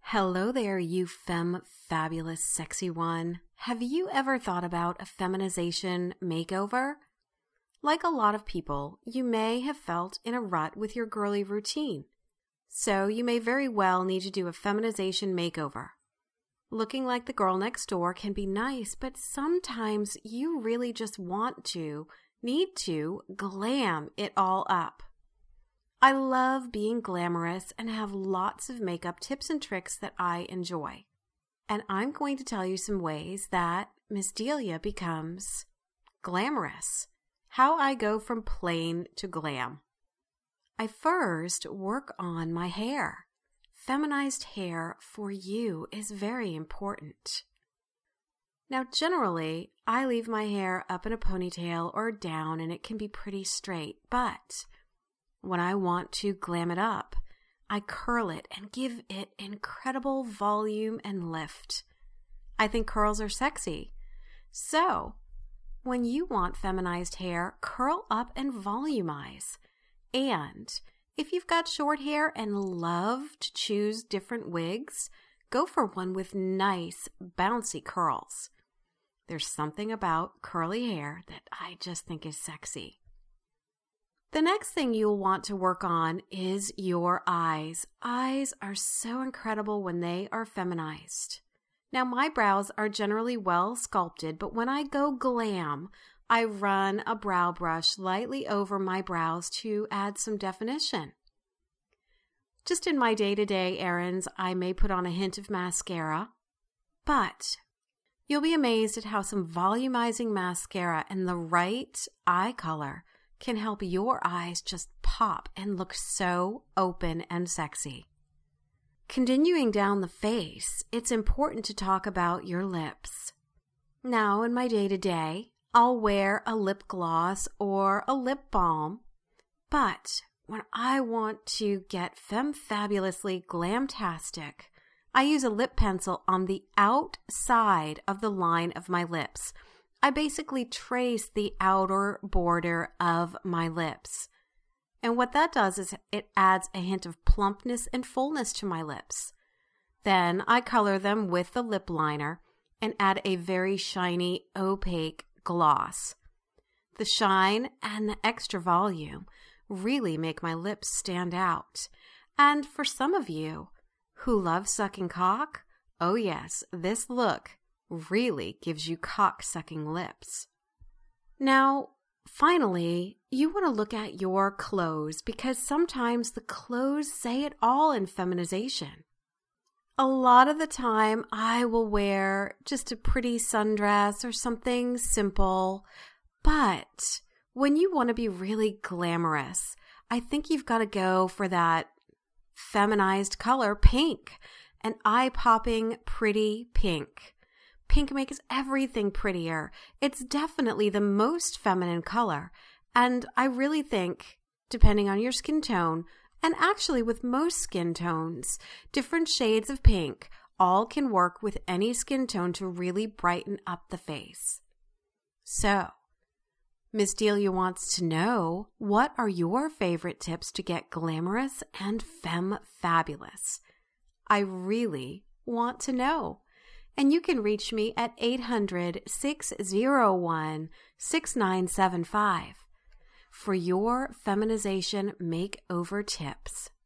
Hello there, you femme fabulous sexy one. Have you ever thought about a feminization makeover? Like a lot of people, you may have felt in a rut with your girly routine. So you may very well need to do a feminization makeover. Looking like the girl next door can be nice, but sometimes you really just need to glam it all up. I love being glamorous and have lots of makeup tips and tricks that I enjoy. And I'm going to tell you some ways that Miss Delia becomes glamorous. How I go from plain to glam. I first work on my hair. Feminized hair for you is very important. Now, generally, I leave my hair up in a ponytail or down and it can be pretty straight, but when I want to glam it up, I curl it and give it incredible volume and lift. I think curls are sexy. So, when you want feminized hair, curl up and volumize. And if you've got short hair and love to choose different wigs, go for one with nice, bouncy curls. There's something about curly hair that I just think is sexy. The next thing you'll want to work on is your eyes. Eyes are so incredible when they are feminized. Now, my brows are generally well sculpted, but when I go glam, I run a brow brush lightly over my brows to add some definition. Just in my day-to-day errands, I may put on a hint of mascara, but you'll be amazed at how some volumizing mascara and the right eye color can help your eyes just pop and look so open and sexy. Continuing down the face, it's important to talk about your lips. Now, in my day-to-day, I'll wear a lip gloss or a lip balm, but when I want to get femme-fabulously glamtastic, I use a lip pencil on the outside of the line of my lips. I basically trace the outer border of my lips. And what that does is it adds a hint of plumpness and fullness to my lips. Then I color them with the lip liner and add a very shiny, opaque gloss. The shine and the extra volume really make my lips stand out. And for some of you who love sucking cock, oh yes, this look really gives you cock-sucking lips. Now, finally, you want to look at your clothes because sometimes the clothes say it all in feminization. A lot of the time, I will wear just a pretty sundress or something simple, but when you want to be really glamorous, I think you've got to go for that feminized color, pink, an eye-popping, pretty pink. Pink makes everything prettier. It's definitely the most feminine color. And I really think, depending on your skin tone, and actually with most skin tones, different shades of pink all can work with any skin tone to really brighten up the face. So, Miss Delia wants to know, what are your favorite tips to get glamorous and femme-fabulous? I really want to know. And you can reach me at 800-601-6975 for your feminization makeover tips.